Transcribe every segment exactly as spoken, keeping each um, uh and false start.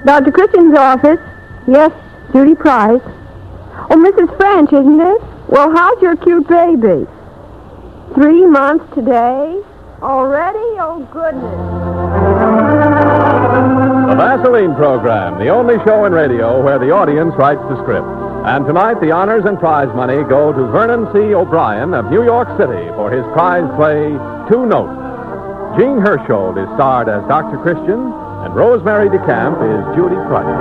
Doctor Christian's office. Yes, Judy Price. Oh, Missus French, isn't it? Well, how's your cute baby? Three months today? Already? Oh, goodness. The Vaseline Program, the only show in radio where the audience writes the script. And tonight, the honors and prize money go to Vernon C. O'Brien of New York City for his prize play, Two Notes. Jean Hersholt is starred as Doctor Christian, and Rosemary DeCamp is Judy Price.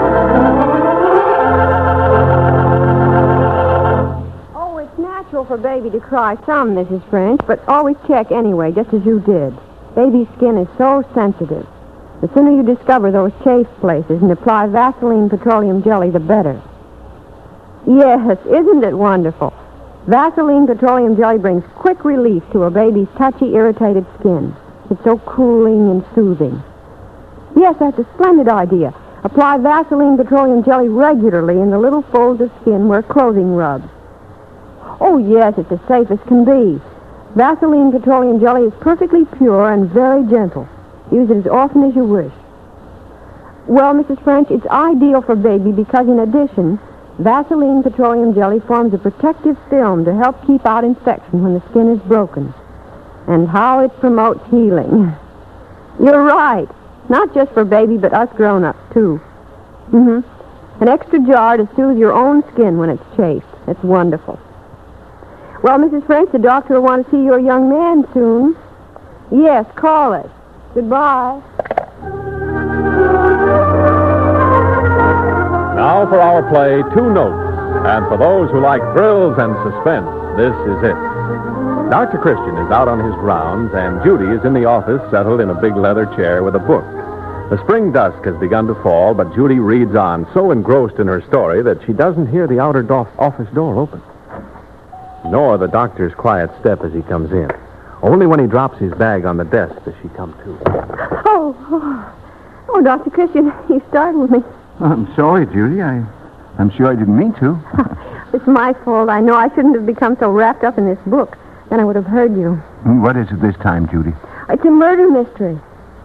Oh, it's natural for baby to cry some, Missus French, but always check anyway, just as you did. Baby's skin is so sensitive. The sooner you discover those chafed places and apply Vaseline petroleum jelly, the better. Yes, isn't it wonderful? Vaseline petroleum jelly brings quick relief to a baby's touchy, irritated skin. It's so cooling and soothing. Yes, that's a splendid idea. Apply Vaseline petroleum jelly regularly in the little folds of skin where clothing rubs. Oh, yes, it's as safe as can be. Vaseline petroleum jelly is perfectly pure and very gentle. Use it as often as you wish. Well, Missus French, it's ideal for baby because, in addition, Vaseline petroleum jelly forms a protective film to help keep out infection when the skin is broken. And how it promotes healing. You're right. Not just for baby, but us grown-ups, too. Mm-hmm. An extra jar to soothe your own skin when it's chafed. It's wonderful. Well, Missus French, the doctor will want to see your young man soon. Yes, call us. Goodbye. Now for our play, Two Notes. And for those who like thrills and suspense, this is it. Doctor Christian is out on his rounds, and Judy is in the office, settled in a big leather chair with a book. The spring dusk has begun to fall, but Judy reads on, so engrossed in her story that she doesn't hear the outer do- office door open, nor the doctor's quiet step as he comes in. Only when he drops his bag on the desk does she come to. Oh, oh, oh Doctor Christian, you startled me. I'm sorry, Judy. I, I'm sure I didn't mean to. It's my fault. I know I shouldn't have become so wrapped up in this book. Then I would have heard you. What is it this time, Judy? It's a murder mystery.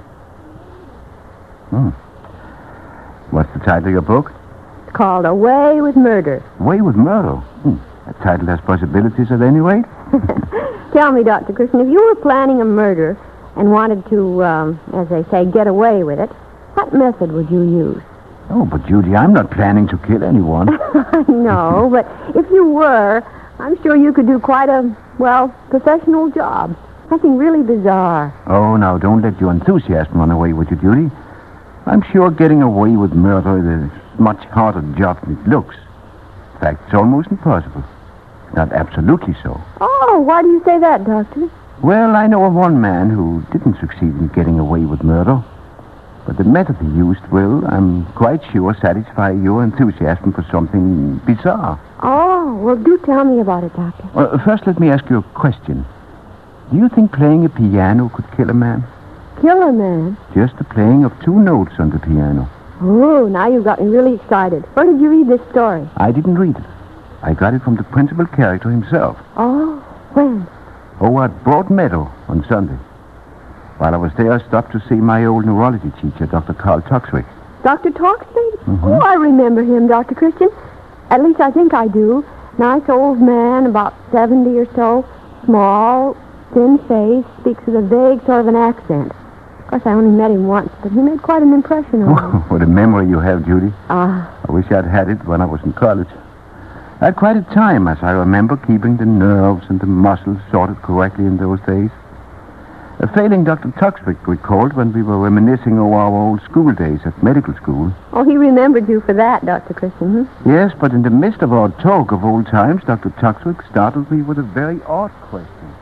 Hmm. What's the title of your book? It's called Away with Murder. Away with Murder? Hmm. That title has possibilities at any rate. Tell me, Doctor Christian, if you were planning a murder and wanted to, um, as they say, get away with it, what method would you use? Oh, but Judy, I'm not planning to kill anyone. I know, but if you were, I'm sure you could do quite a, well, professional job. Something really bizarre. Oh, now, don't let your enthusiasm run away with you, Judy. I'm sure getting away with murder is a much harder job than it looks. In fact, it's almost impossible. Not absolutely so. Oh, why do you say that, Doctor? Well, I know of one man who didn't succeed in getting away with murder. But the method he used will, I'm quite sure, satisfy your enthusiasm for something bizarre. Oh, well, do tell me about it, Doctor. Well, first, let me ask you a question. Do you think playing a piano could kill a man? Kill a man? Just the playing of two notes on the piano. Oh, now you've got me really excited. Where did you read this story? I didn't read it. I got it from the principal character himself. Oh, when? Oh, at Broadmeadow on Sunday. While I was there, I stopped to see my old neurology teacher, Doctor Carl Tuxwick. Doctor Tuxwick? Mm-hmm. Oh, I remember him, Doctor Christian. At least I think I do. Nice old man, about seventy or so. Small, thin face, speaks with a vague sort of an accent. Of course, I only met him once, but he made quite an impression on me. What a memory you have, Judy. Ah. I wish I'd had it when I was in college. I had quite a time, as I remember, keeping the nerves and the muscles sorted correctly in those days. A failing Doctor Tuxwick recalled when we were reminiscing over our old school days at medical school. Oh, he remembered you for that, Doctor Christian, hmm? Yes, but in the midst of our talk of old times, Doctor Tuxwick startled me with a very odd question.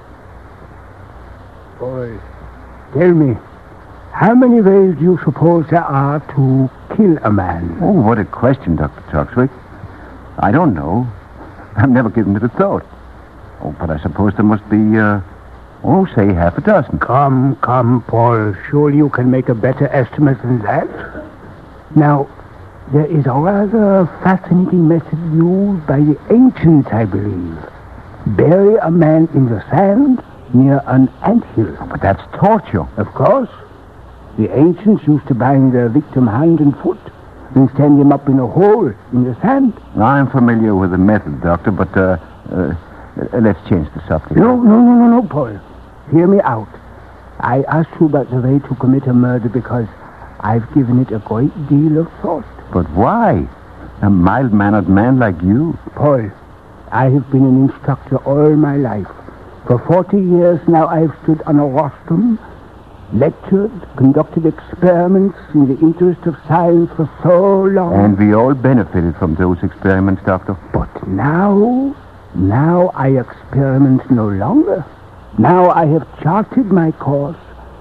Boy, tell me, how many ways do you suppose there are to kill a man? Oh, what a question, Doctor Tuxwick. I don't know. I've never given it a thought. Oh, but I suppose there must be, uh, oh, say half a dozen. Come, come, Paul. Surely you can make a better estimate than that. Now, there is a rather fascinating method used by the ancients, I believe. Bury a man in the sand near an anthill. Oh, but that's torture. Of course. The ancients used to bind their victim hand and foot and stand him up in a hole in the sand. I'm familiar with the method, Doctor, but uh, uh, let's change the subject. No, no, no, no, no, Paul. Hear me out. I asked you about the way to commit a murder because I've given it a great deal of thought. But why? A mild-mannered man like you? Paul, I have been an instructor all my life. For forty years now I've stood on a rostrum, lectured, conducted experiments in the interest of science for so long. And we all benefited from those experiments, Doctor. But now, now I experiment no longer. Now I have charted my course.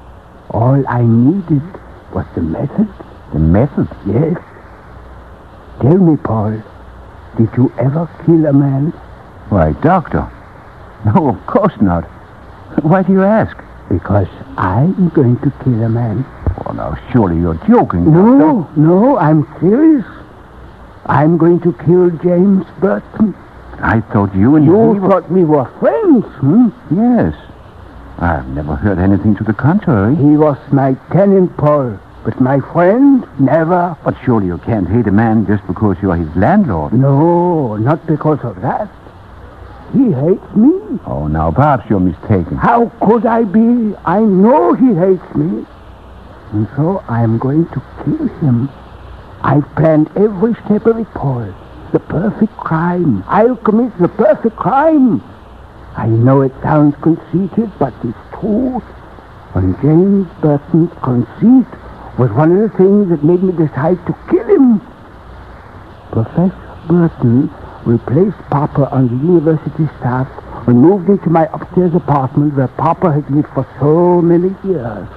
All I needed was the method. The method? Yes. Tell me, Paul, did you ever kill a man? Why, Doctor. No, of course not. Why do you ask? Because I'm going to kill a man. Oh, now, surely you're joking, No, Doctor. no, I'm serious. I'm going to kill James Burton. I thought you and You he were... thought we were friends, hmm? Yes. I've never heard anything to the contrary. He was my tenant, Paul. But my friend, never. But surely you can't hate a man just because you're his landlord. No, not because of that. He hates me. Oh, now, perhaps you're mistaken. How could I be? I know he hates me. And so I'm going to kill him. I've planned every step of it, Paul. The perfect crime. I'll commit the perfect crime. I know it sounds conceited, but it's true. And James Burton's conceit was one of the things that made me decide to kill him. Professor Burton replaced Papa on the university staff and moved into my upstairs apartment where Papa had lived for so many years.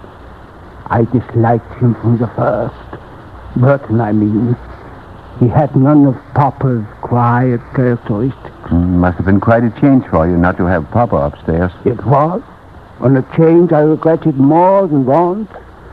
I disliked him from the first. Burton, I mean. He had none of Papa's quiet characteristics. Mm, must have been quite a change for you not to have Papa upstairs. It was. And a change I regretted more than once.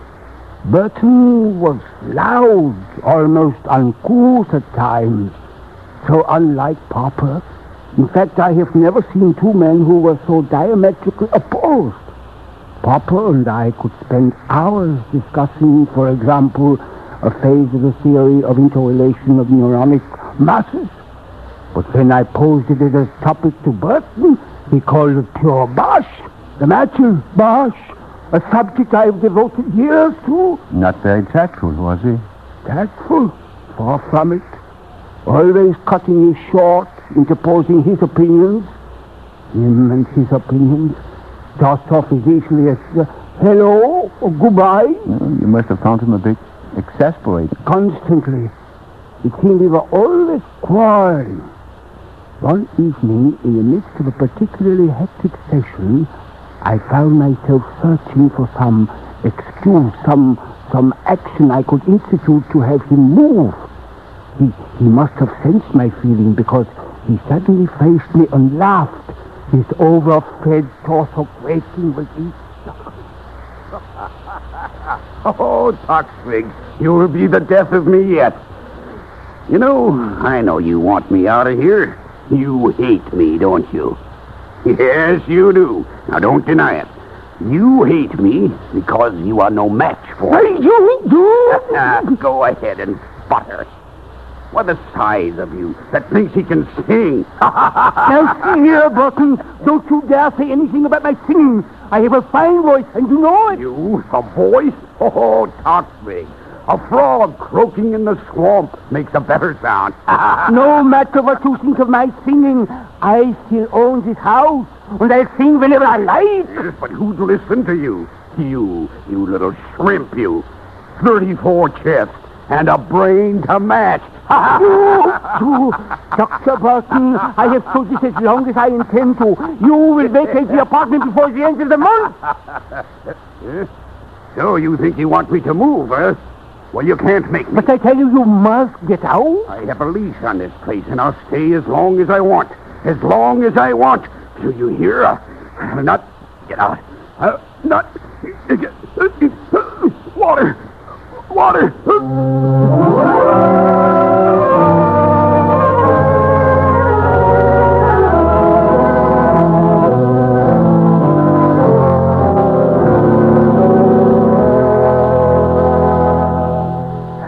Burton was loud, almost uncouth at times. So unlike Papa. In fact, I have never seen two men who were so diametrically opposed. Papa and I could spend hours discussing, for example, a phase of the theory of interrelation of neuronic masses. But when I posed it as a topic to Burton, he called it pure bosh. The matter, bosh. A subject I've devoted years to. Not very tactful, was he? Tactful? Far from it. Always cutting you short, interposing his opinions. Him and his opinions. Tossed off as easily as uh, hello or goodbye. Well, you must have found him a bit exasperated. Constantly. It seemed we were always quarreling. One evening, in the midst of a particularly hectic session, I found myself searching for some excuse, some some action I could institute to have him move. He, he must have sensed my feeling because he suddenly faced me and laughed, his overfed torso quaking with each. Oh, Toxwig, you'll be the death of me yet. You know, I know you want me out of here. You hate me, don't you? Yes, you do. Now, don't deny it. You hate me because you are no match for me. You do? Go ahead and sputter. What the size of you that thinks he can sing? Now, see here, Burton. Don't you dare say anything about my singing. I have a fine voice, and you know it. You, a voice? Oh, Toxwig. A frog croaking in the swamp makes a better sound. No matter what you think of my singing, I still own this house, and I sing whenever I like. Yes, but who'd listen to you? You, you little shrimp, you. Thirty-four chests and a brain to match. You, you, Doctor Burton, I have told this as long as I intend to. You will vacate the apartment before the end of the month. Yes? So you think you want me to move, huh? Well, you can't make me. But I tell you, you must get out. I have a lease on this place, and I'll stay as long as I want. As long as I want. Do you hear? I'll not get out. I'll not get... Water! Water!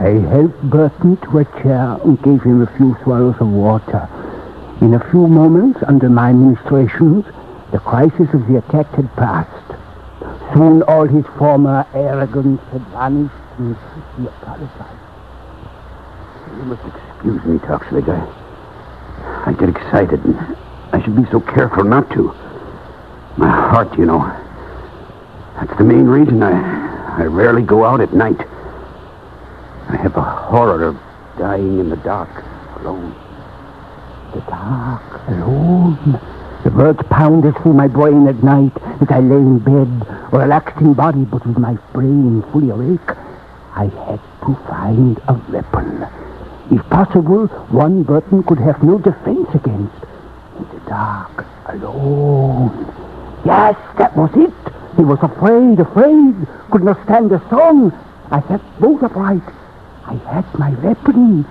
I helped Burton to a chair and gave him a few swallows of water. In a few moments, under my ministrations, the crisis of the attack had passed. Soon all his former arrogance had vanished, and he apologized. You must excuse me, Toxvig. I, I get excited, and I should be so careful not to. My heart, you know. That's the main reason I, I rarely go out at night. I have a horror of dying in the dark, alone. The dark, alone. The words pounded through my brain at night as I lay in bed, relaxed in body, but with my brain fully awake. I had to find a weapon. If possible, one Burton could have no defense against. In the dark, alone. Yes, that was it. He was afraid, afraid, could not stand the sun. I sat bolt upright. I had my weapon.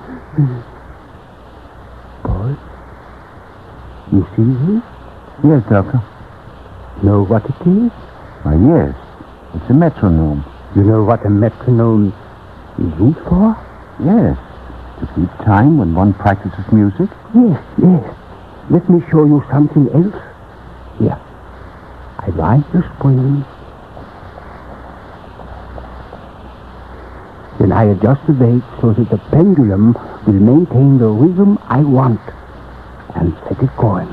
Boy, you see this? Yes, Doctor. Know what it is? Why, yes. It's a metronome. You know what a metronome is used for? Yes. To keep time when one practices music. Yes, yes. Let me show you something else. Here. I wind the spring. Then I adjust the weight so that the pendulum will maintain the rhythm I want and set it going.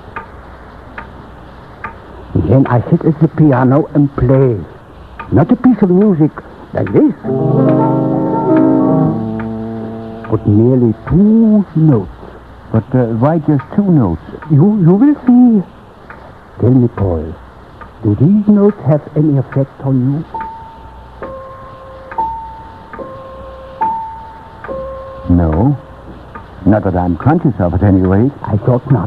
And then I sit at the piano and play. Not a piece of music like this, but merely two notes. But uh, why just two notes? You, you will see. Tell me, Paul, do these notes have any effect on you? No. Not that I'm conscious of at any rate. I thought not.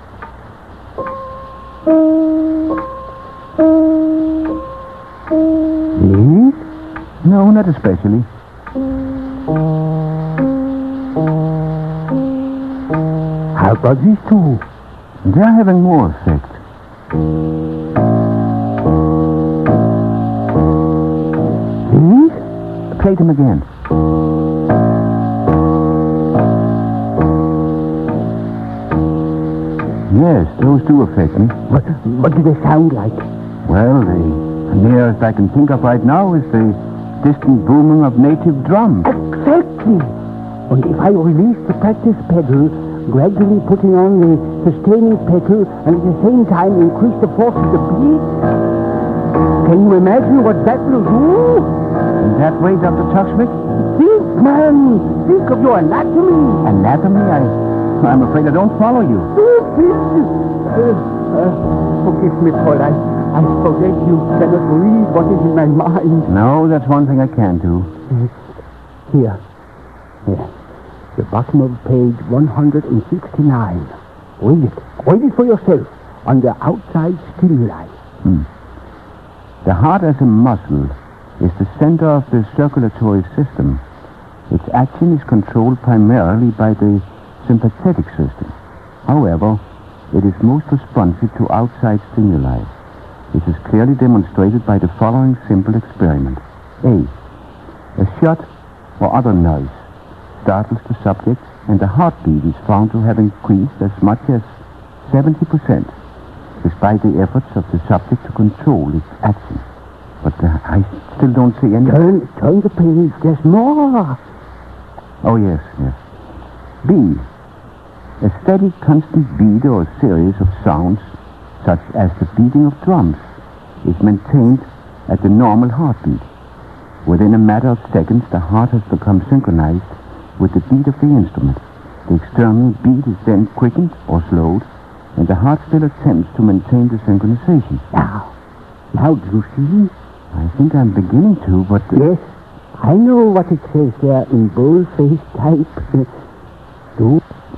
Yes? No, not especially. How about these two? They're having more effect. These? Play them again. Yes, those do affect me. What, what do they sound like? Well, the nearest I can think of right now is the distant booming of native drums. Exactly. And if I release the practice pedal, gradually putting on the sustaining pedal, and at the same time increase the force of the beat, can you imagine what that will do? In that way, Doctor Toxvig? Think, man. Think of your anatomy. Anatomy? I, I'm afraid I don't follow you. Uh, uh, forgive me, Paul. I, I forget you cannot read what is in my mind. No, that's one thing I can do. Here. Here. The bottom of page one hundred sixty-nine. Read it. Read it for yourself. Under outside stimuli. Hmm. The heart as a muscle is the center of the circulatory system. Its action is controlled primarily by the sympathetic system. However, it is most responsive to outside stimuli. This is clearly demonstrated by the following simple experiment. A. A shot or other noise startles the subject, and the heartbeat is found to have increased as much as seventy percent, despite the efforts of the subject to control its action. But uh, I still don't see any... Turn, turn the page. There's more. Oh, yes, yes. B. A steady, constant beat or series of sounds, such as the beating of drums, is maintained at the normal heartbeat. Within a matter of seconds, the heart has become synchronized with the beat of the instrument. The external beat is then quickened or slowed, and the heart still attempts to maintain the synchronization. Now, now do you see? I think I'm beginning to, but... Uh, Yes, I know what it says there in bold-faced type. Do,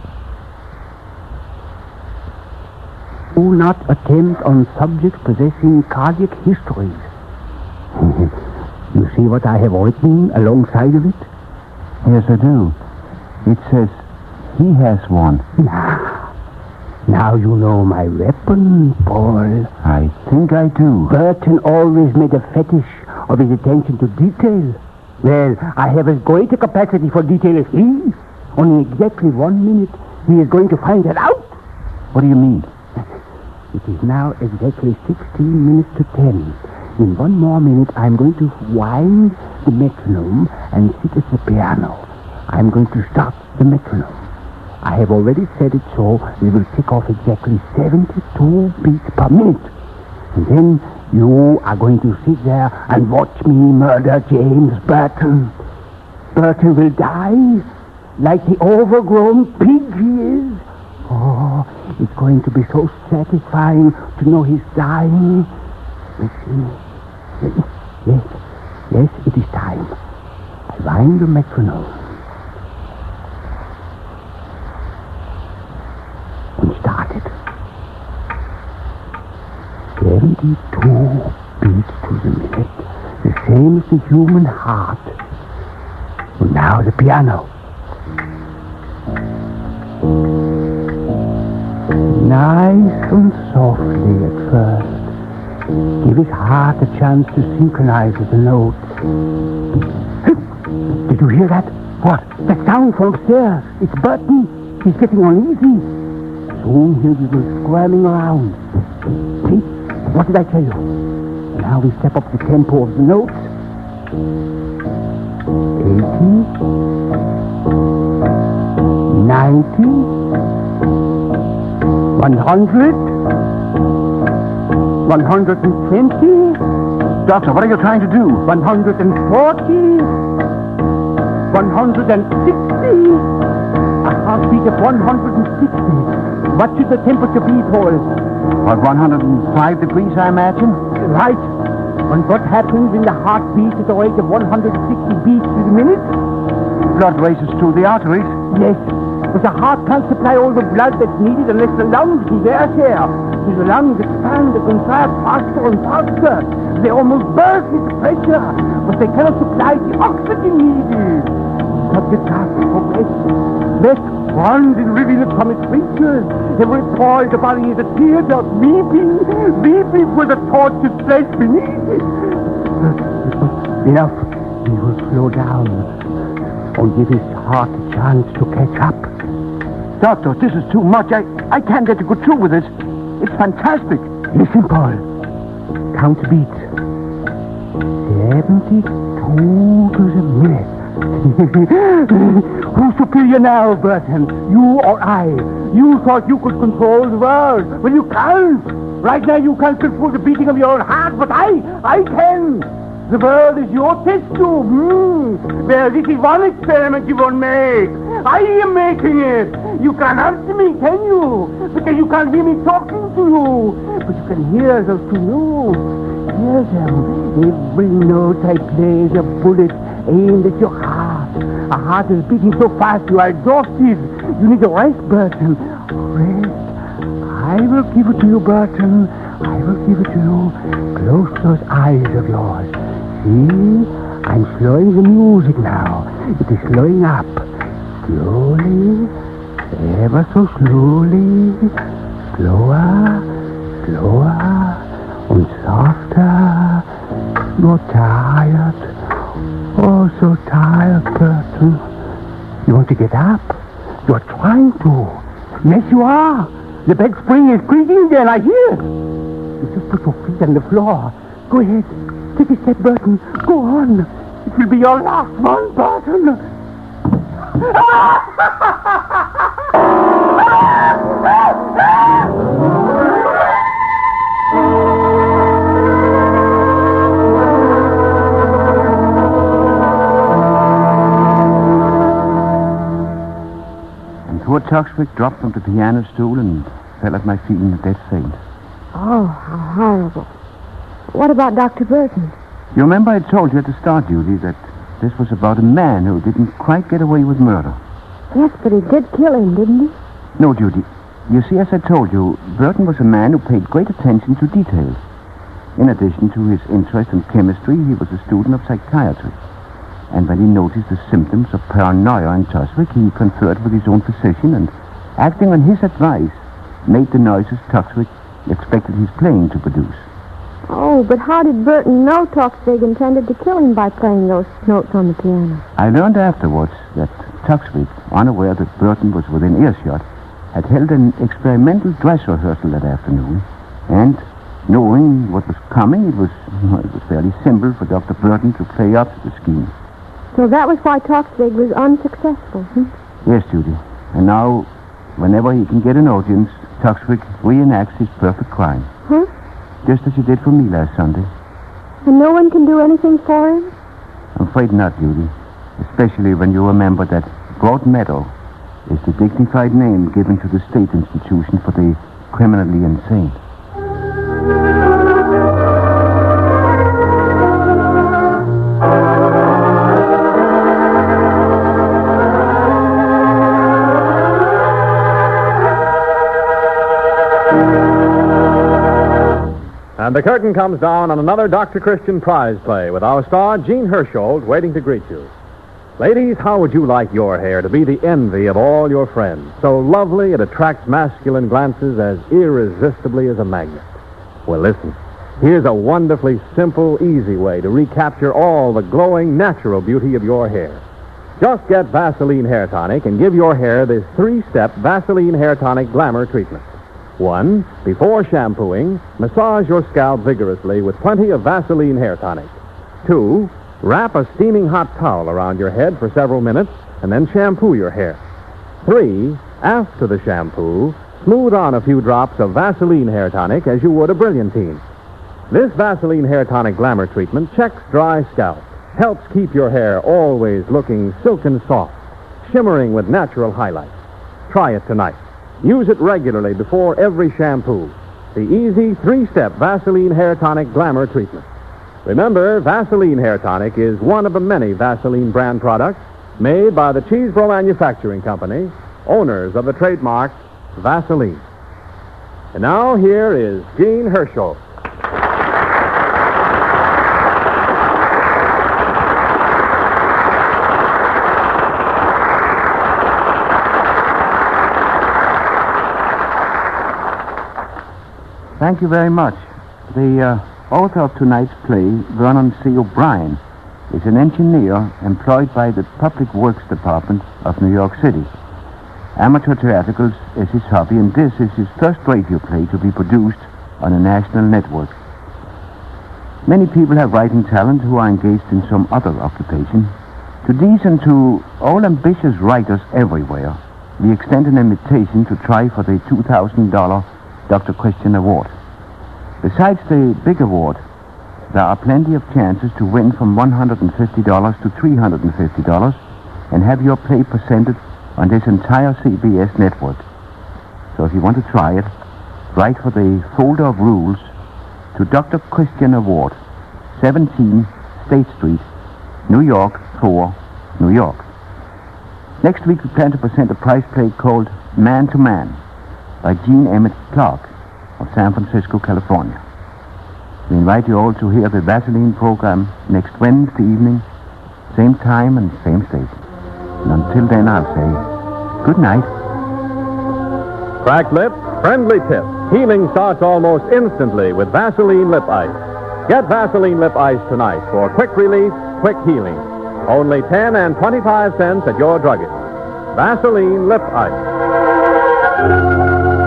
do not attempt on subjects possessing cardiac histories. You see what I have written alongside of it? Yes, I do. It says, he has one. Now, now you know my weapon, Paul. I think I do. Burton always made a fetish of his attention to detail. Well, I have as great a capacity for detail as he. Only in exactly one minute, he is going to find it out. What do you mean? It is now exactly sixteen minutes to ten. In one more minute, I'm going to wind the metronome and sit at the piano. I'm going to start the metronome. I have already set it so we will tick off exactly seventy-two beats per minute. And then you are going to sit there and watch me murder James Burton. Burton will die like the overgrown pig he is. Oh, it's going to be so satisfying to know he's dying. Let's see. Yes, yes, it is time. I wind the metronome. And started. Seventy-two beats to the minute. The same as the human heart. And now the piano. Nice and softly at first. Give his heart a chance to synchronize with the notes. Did you hear that? What? The sound from upstairs. It's Burton. He's getting uneasy. Soon he'll be squirming around. See? What did I tell you? Now we step up the tempo of the notes. Eighty. Ninety. One hundred. One hundred and twenty. Doctor, what are you trying to do? One hundred and forty. One hundred and sixty. A heartbeat of one hundred and sixty. What should the temperature be, Paul? About one hundred five degrees, I imagine. Right. And what happens when the heart beats at the rate of one hundred sixty beats to the minute? Blood races through the arteries. Yes. But the heart can't supply all the blood that's needed unless the lungs do their share. So the lungs expand and contract faster and faster. They almost burst with the pressure, but they cannot supply the oxygen needed. Such a task for breath. Breath runs in rivulets from its features. Every pore in the body is a teardrop, weeping, weeping for the tortured flesh beneath it. Enough. He will slow down or give his heart a chance to catch up. Doctor, this is too much. I, I can't get to go through with this. It's fantastic. Listen, Paul. Count the beats. Seventy-two to the minute. Who's superior now, Burton? You or I? You thought you could control the world. Well, you can't. Right now you can't control the beating of your own heart, but I, I can. The world is your test tube. Mm. Well, this is one experiment you won't make. I am making it. You can't answer me, can you? Because you can't hear me talking to you. But you can hear those two notes. Hear them. Every note I play is a bullet aimed at your heart. A heart is beating so fast you are exhausted. You need a rest, Burton. Rest. I will give it to you, Burton. I will give it to you. Close those eyes of yours. See? I'm slowing the music now. It is slowing up. Slowly, ever so slowly. Slower, slower, and softer. You're tired. Oh, so tired, Burton. You want to get up? You're trying to. Yes, you are. The bed spring is creaking again. I hear it. You just put your feet on the floor. Go ahead. Take a step, Burton. Go on. It will be your last one, Burton. And poor Tuxwick dropped from the piano stool and fell at my feet in a dead faint. Oh, how horrible. What about Doctor Burton? You remember I told you at the start, Judy, that this was about a man who didn't quite get away with murder. Yes, but he did kill him, didn't he? No, Judy. You see, as I told you, Burton was a man who paid great attention to details. In addition to his interest in chemistry, he was a student of psychiatry. And when he noticed the symptoms of paranoia in Tuxwick, he conferred with his own physician and, acting on his advice, made the noises Tuxwick expected his playing to produce. Oh, but how did Burton know Tuxvig intended to kill him by playing those notes on the piano? I learned afterwards that Tuxvig, unaware that Burton was within earshot, had held an experimental dress rehearsal that afternoon, and knowing what was coming, it was, well, it was fairly simple for Doctor Burton to play up to the scheme. So that was why Tuxvig was unsuccessful, hmm? Yes, Judy. And now, whenever he can get an audience, Tuxvig reenacts his perfect crime. Huh? Just as he did for me last Sunday. And no one can do anything for him? I'm afraid not, Judy. Especially when you remember that Broad Meadow is the dignified name given to the state institution for the criminally insane. And the curtain comes down on another Doctor Christian prize play with our star, Jean Hersholt, waiting to greet you. Ladies, how would you like your hair to be the envy of all your friends? So lovely it attracts masculine glances as irresistibly as a magnet. Well, listen. Here's a wonderfully simple, easy way to recapture all the glowing, natural beauty of your hair. Just get Vaseline Hair Tonic and give your hair this three-step Vaseline Hair Tonic Glamour treatment. One, before shampooing, massage your scalp vigorously with plenty of Vaseline Hair Tonic. Two, wrap a steaming hot towel around your head for several minutes and then shampoo your hair. Three, after the shampoo, smooth on a few drops of Vaseline Hair Tonic as you would a Brilliantine. This Vaseline Hair Tonic Glamour treatment checks dry scalp, helps keep your hair always looking silken soft, shimmering with natural highlights. Try it tonight. Use it regularly before every shampoo. The easy three-step Vaseline Hair Tonic Glamour treatment. Remember, Vaseline Hair Tonic is one of the many Vaseline brand products made by the Cheesebro Manufacturing Company, owners of the trademark Vaseline. And now here is Jean Hersholt. Thank you very much. The uh, author of tonight's play, Vernon C. O'Brien, is an engineer employed by the Public Works Department of New York City. Amateur theatricals is his hobby, and this is his first radio play to be produced on a national network. Many people have writing talent who are engaged in some other occupation. To these and to all ambitious writers everywhere, we extend an invitation to try for the two thousand dollars Doctor Christian Award. Besides the big award, there are plenty of chances to win from one hundred fifty dollars to three hundred fifty dollars and have your play presented on this entire C B S network. So if you want to try it, write for the folder of rules to Doctor Christian Award, seventeen State Street, New York, four, New York. Next week we plan to present a prize play called Man to Man by Jean Emmett Clark of San Francisco, California. We invite you all to hear the Vaseline program next Wednesday evening, same time and same station. And until then, I'll say good night. Cracked lips, friendly tip. Healing starts almost instantly with Vaseline Lip Ice. Get Vaseline Lip Ice tonight for quick relief, quick healing. Only ten and twenty-five cents at your druggist. Vaseline Lip Ice.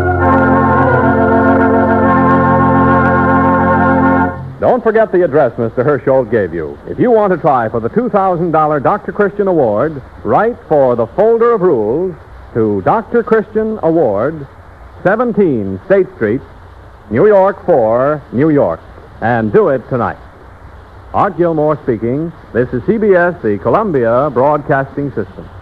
Don't forget the address Mister Hersholt gave you. If you want to try for the two thousand dollars Doctor Christian Award, write for the folder of rules to Doctor Christian Award, seventeen State Street, New York, four, New York. And do it tonight. Art Gilmore speaking. This is C B S, the Columbia Broadcasting System.